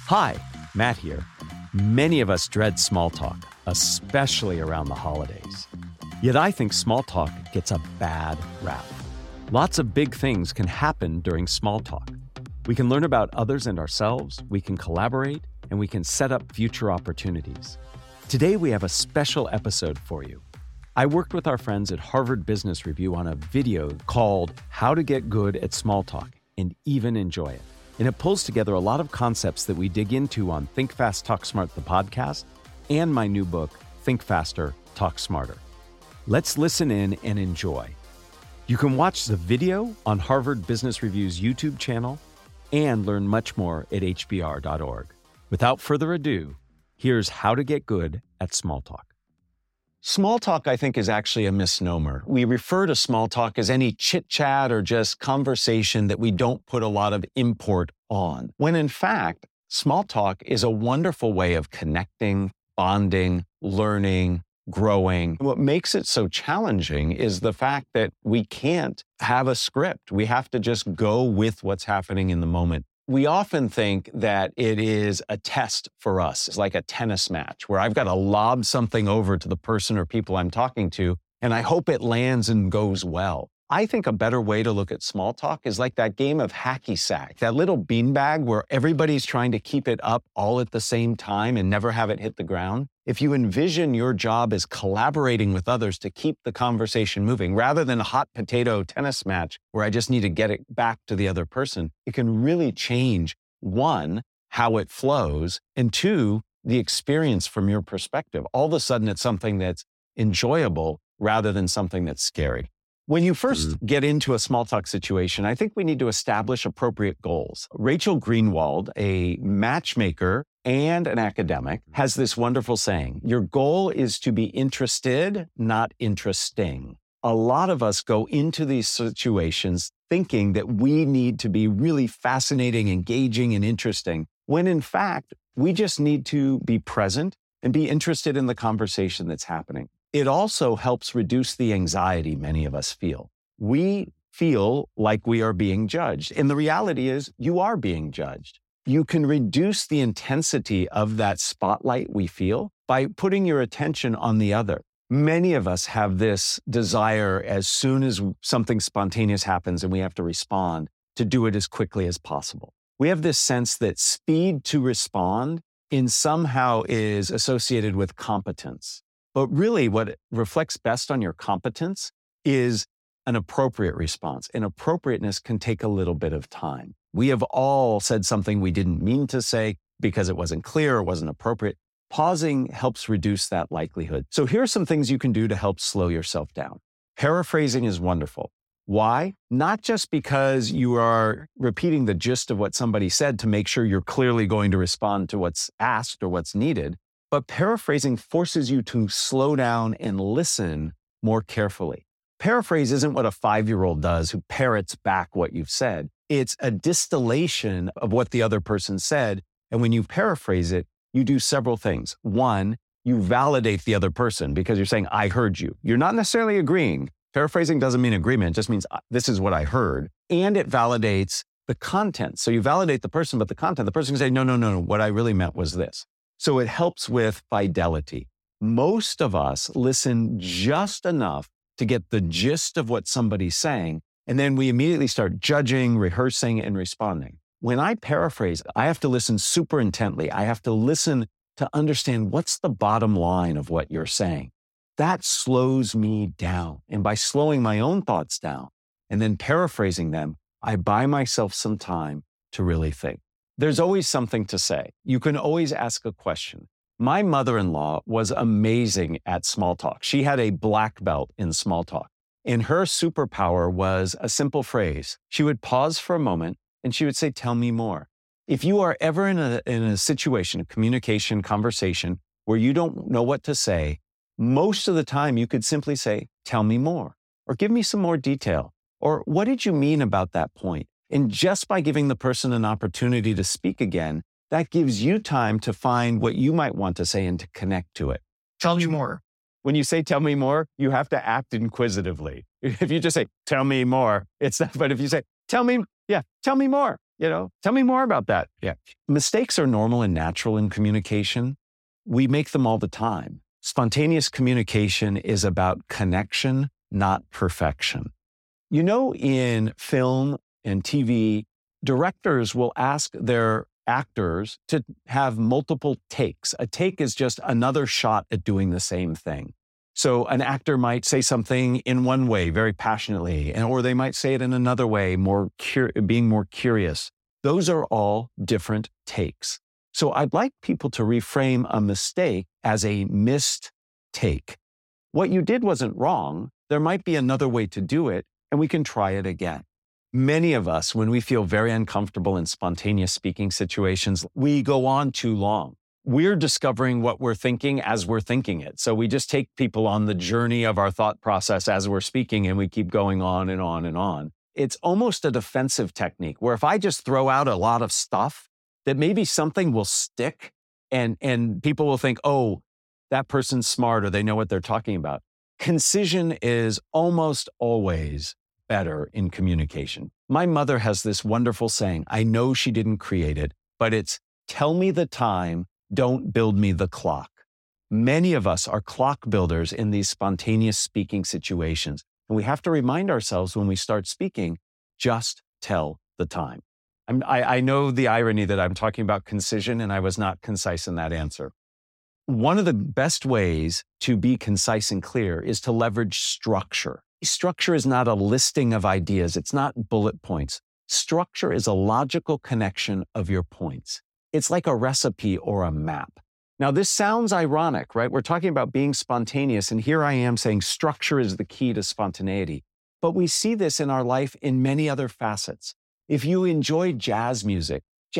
Hi, Matt here. Many of us dread small talk, especially around the holidays. Yet I think small talk gets a bad rap. Lots of big things can happen during small talk. We can learn about others and ourselves, we can collaborate, and we can set up future opportunities. Today we have a special episode for you. I worked with our friends at Harvard Business Review on a video called How to Get Good at Small Talk and Even Enjoy It. And it pulls together a lot of concepts that we dig into on Think Fast, Talk Smart, the podcast, and my new book, Think Faster, Talk Smarter. Let's listen in and enjoy. You can watch the video on Harvard Business Review's YouTube channel and learn much more at hbr.org. Without further ado, here's how to get good at small talk. Small talk, I think, is actually a misnomer. We refer to small talk as any chit-chat or just conversation that we don't put a lot of import on, when in fact, small talk is a wonderful way of connecting, bonding, learning, growing. What makes it so challenging is the fact that we can't have a script. We have to just go with what's happening in the moment. We often think that it is a test for us. It's like a tennis match where I've got to lob something over to the person or people I'm talking to, and I hope it lands and goes well. I think a better way to look at small talk is like that game of hacky sack, that little beanbag where everybody's trying to keep it up all at the same time and never have it hit the ground. If you envision your job as collaborating with others to keep the conversation moving, rather than a hot potato tennis match where I just need to get it back to the other person, it can really change, one, how it flows, and two, the experience from your perspective. All of a sudden, it's something that's enjoyable rather than something that's scary. When you first get into a small talk situation, I think we need to establish appropriate goals. Rachel Greenwald, a matchmaker and an academic, has this wonderful saying, your goal is to be interested, not interesting. A lot of us go into these situations thinking that we need to be really fascinating, engaging, and interesting, when in fact, we just need to be present and be interested in the conversation that's happening. It also helps reduce the anxiety many of us feel. We feel like we are being judged. And the reality is you are being judged. You can reduce the intensity of that spotlight we feel by putting your attention on the other. Many of us have this desire as soon as something spontaneous happens and we have to respond, to do it as quickly as possible. We have this sense that speed to respond somehow is associated with competence. But really, what reflects best on your competence is an appropriate response. And appropriateness can take a little bit of time. We have all said something we didn't mean to say because it wasn't clear or wasn't appropriate. Pausing helps reduce that likelihood. So here are some things you can do to help slow yourself down. Paraphrasing is wonderful. Why? Not just because you are repeating the gist of what somebody said to make sure you're clearly going to respond to what's asked or what's needed, but paraphrasing forces you to slow down and listen more carefully. Paraphrase isn't what a 5-year-old does who parrots back what you've said. It's a distillation of what the other person said. And when you paraphrase it, you do several things. One, you validate the other person because you're saying, I heard you. You're not necessarily agreeing. Paraphrasing doesn't mean agreement. It just means this is what I heard. And it validates the content. So you validate the person, but the content, the person can say, no. What I really meant was this. So it helps with fidelity. Most of us listen just enough to get the gist of what somebody's saying, and then we immediately start judging, rehearsing, and responding. When I paraphrase, I have to listen super intently. I have to listen to understand what's the bottom line of what you're saying. That slows me down. And by slowing my own thoughts down and then paraphrasing them, I buy myself some time to really think. There's always something to say. You can always ask a question. My mother-in-law was amazing at small talk. She had a black belt in small talk. And her superpower was a simple phrase. She would pause for a moment and she would say, tell me more. If you are ever in a situation, a communication, conversation, where you don't know what to say, most of the time you could simply say, tell me more, or give me some more detail, or what did you mean about that point? And just by giving the person an opportunity to speak again, that gives you time to find what you might want to say and to connect to it. Tell me more. When you say, tell me more, you have to act inquisitively. If you just say, tell me more, it's not, but if you say, tell me more, Tell me more about that. Yeah. Mistakes are normal and natural in communication. We make them all the time. Spontaneous communication is about connection, not perfection. In film and TV, directors will ask their actors to have multiple takes. A take is just another shot at doing the same thing. So an actor might say something in one way, very passionately, or they might say it in another way, being more curious. Those are all different takes. So I'd like people to reframe a mistake as a missed take. What you did wasn't wrong. There might be another way to do it, and we can try it again. Many of us, when we feel very uncomfortable in spontaneous speaking situations, we go on too long. We're discovering what we're thinking as we're thinking it. So we just take people on the journey of our thought process as we're speaking, and we keep going on and on and on. It's almost a defensive technique where if I just throw out a lot of stuff, that maybe something will stick and people will think, oh, that person's smart or they know what they're talking about. Concision is almost always better in communication. My mother has this wonderful saying. I know she didn't create it, but it's tell me the time, don't build me the clock. Many of us are clock builders in these spontaneous speaking situations. And we have to remind ourselves when we start speaking, just tell the time. I know the irony that I'm talking about concision and I was not concise in that answer. One of the best ways to be concise and clear is to leverage structure. Structure is not a listing of ideas. It's not bullet points. Structure is a logical connection of your points. It's like a recipe or a map. Now, this sounds ironic, right? We're talking about being spontaneous, and here I am saying structure is the key to spontaneity. But we see this in our life in many other facets. If you enjoy jazz music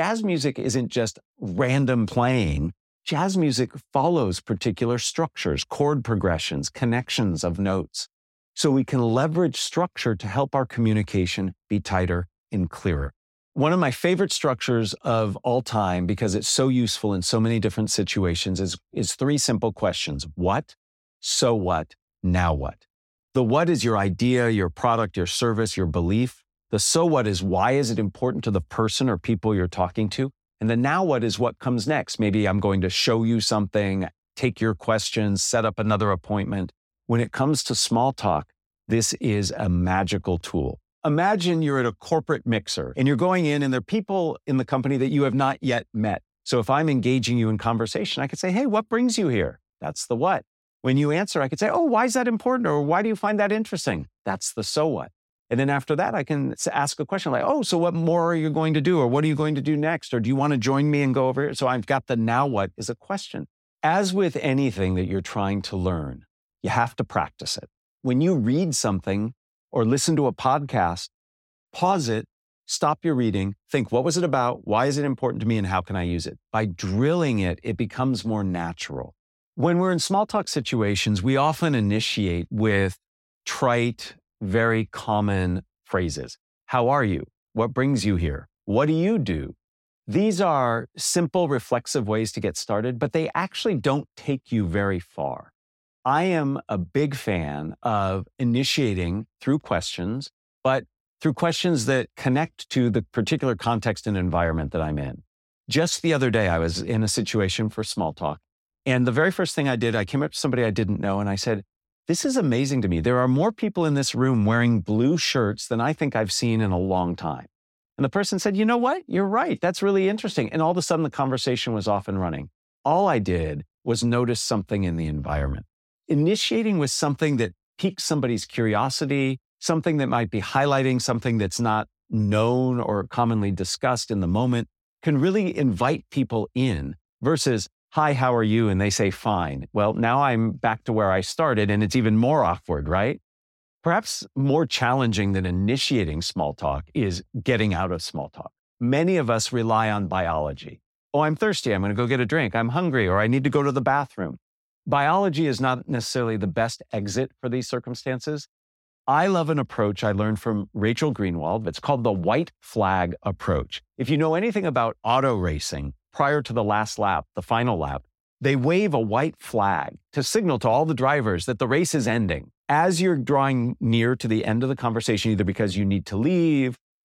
isn't just random playing. Jazz music follows particular structures, chord progressions, connections of notes. So we can leverage structure to help our communication be tighter and clearer. One of my favorite structures of all time, because it's so useful in so many different situations, is three simple questions. What? So what? Now what? The what is your idea, your product, your service, your belief. The so what is why is it important to the person or people you're talking to? And the now what is what comes next. Maybe I'm going to show you something, take your questions, set up another appointment. When it comes to small talk, this is a magical tool. Imagine you're at a corporate mixer and you're going in and there are people in the company that you have not yet met. So if I'm engaging you in conversation, I could say, hey, what brings you here? That's the what. When you answer, I could say, oh, why is that important? Or why do you find that interesting? That's the so what. And then after that, I can ask a question like, oh, so what more are you going to do? Or what are you going to do next? Or do you want to join me and go over here? So I've got the now what is a question. As with anything that you're trying to learn, you have to practice it. When you read something or listen to a podcast, pause it, stop your reading, think, what was it about? Why is it important to me? And how can I use it? By drilling it, it becomes more natural. When we're in small talk situations, we often initiate with trite, very common phrases. How are you? What brings you here? What do you do? These are simple, reflexive ways to get started, but they actually don't take you very far. I am a big fan of initiating through questions, but through questions that connect to the particular context and environment that I'm in. Just the other day, I was in a situation for small talk, and the very first thing I did, I came up to somebody I didn't know, and I said, this is amazing to me. There are more people in this room wearing blue shirts than I think I've seen in a long time. And the person said, you know what? You're right. That's really interesting. And all of a sudden, the conversation was off and running. All I did was notice something in the environment. Initiating with something that piques somebody's curiosity, something that might be highlighting something that's not known or commonly discussed in the moment, can really invite people in versus, hi, how are you? And they say, fine. Well, now I'm back to where I started and it's even more awkward, right? Perhaps more challenging than initiating small talk is getting out of small talk. Many of us rely on biology. Oh, I'm thirsty. I'm going to go get a drink. I'm hungry, or I need to go to the bathroom. Biology is not necessarily the best exit for these circumstances. I love an approach I learned from Rachel Greenwald. It's called the white flag approach. If you know anything about auto racing, prior to the last lap, the final lap, they wave a white flag to signal to all the drivers that the race is ending. As you're drawing near to the end of the conversation, either because you need to leave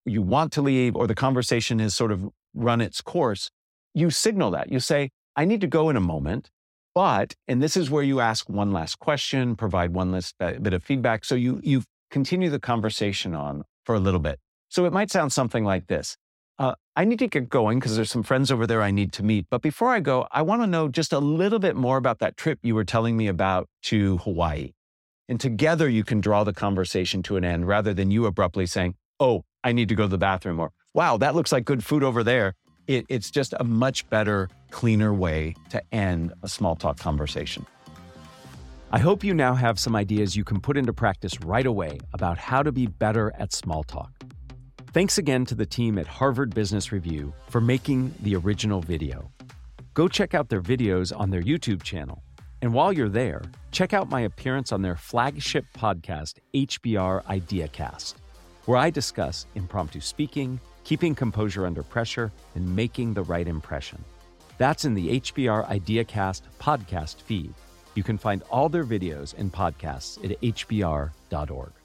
you want to leave or the conversation has sort of run its course, you signal that. You say, I need to go in a moment, but, and this is where you ask one last question, provide one last bit of feedback. So you continue the conversation on for a little bit. So it might sound something like this. I need to get going because there's some friends over there I need to meet. But before I go, I want to know just a little bit more about that trip you were telling me about to Hawaii. And together you can draw the conversation to an end rather than you abruptly saying, oh, I need to go to the bathroom, or wow, that looks like good food over there. It's just a much better, cleaner way to end a small talk conversation. I hope you now have some ideas you can put into practice right away about how to be better at small talk. Thanks again to the team at Harvard Business Review for making the original video. Go check out their videos on their YouTube channel. And while you're there, check out my appearance on their flagship podcast, HBR IdeaCast, where I discuss impromptu speaking, keeping composure under pressure, and making the right impression. That's in the HBR IdeaCast podcast feed. You can find all their videos and podcasts at hbr.org.